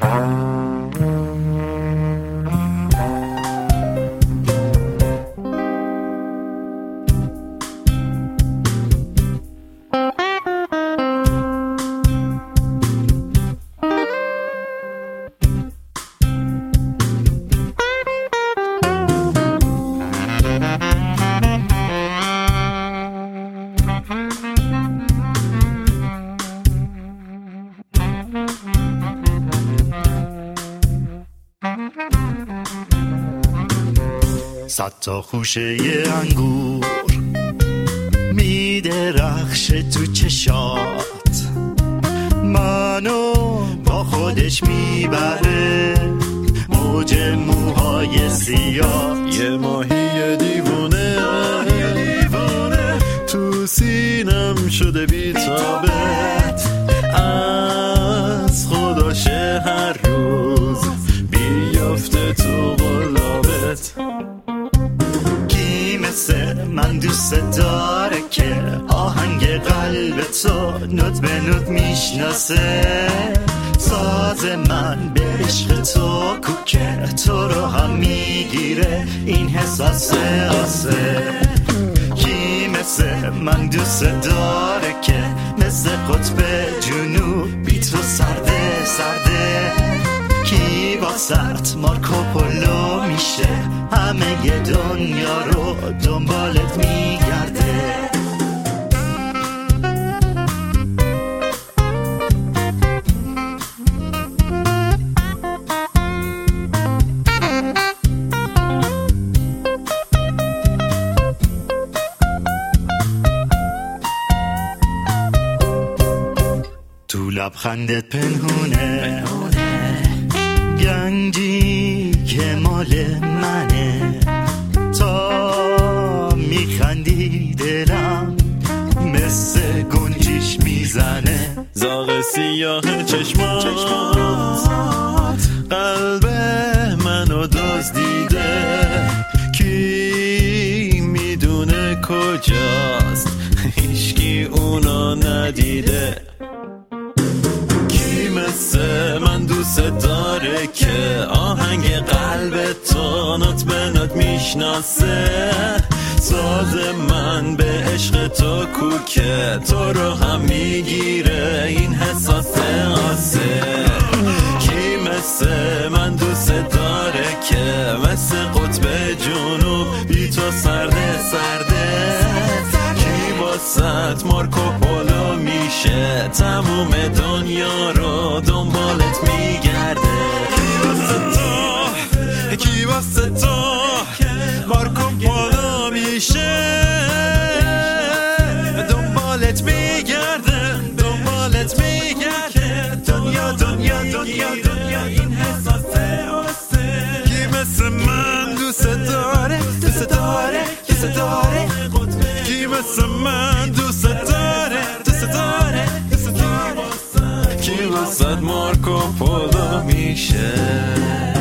صد تا خوشه انگور میدرخشه تو چشات، منو با خودش میبره موج موهای سیاه. یه ماهی دیوونه تو سینم شده بی‌تابت، از خداشه هر روز بیافته تو قلابت. مثل من دوست داره که آهنگ قلب تو نوت به نوت میشناسه، ساز من به عشق تو کوکه تو رو هم میگیره این حساسه آسه. کی مثل من دوست داره که مثل قطب جنوب بی تو سرده سرده، کی با سرت مارکوپولو میشه همه ی دنیا رو دنبالت میگرده. تو لبخندت پنهونه گنجی که مال منه، تا میخندی دلم مثل گنجیش میزنه. زاغ سیاه چشمات قلب منو دزدیده، کی میدونه کجاست هیچکی اونو ندیده. مثل من دوست داره که آهنگ قلب تو نوت به نوت میشناسه، ساز من به عشق تو کوکه تو رو هم میگیره این حساسه آسه. کی مثل من دوست داره که مثل قطب جنوب بی تو سرده سرده، کی واسط مارکوپولو میشه تموم دنیا رو دنبالت میگرده. کی واسه تو مارکوپولو میشه دنبالت میگرده دنبالت میگرده. دنیا دنیا دنیا دنیا این حساسه آسه. کی مثل من دوست داره دوست داره دوست داره، کی مثل من دوست داره دوست داره دوست داره، کی واسه مارکوپولو میشه.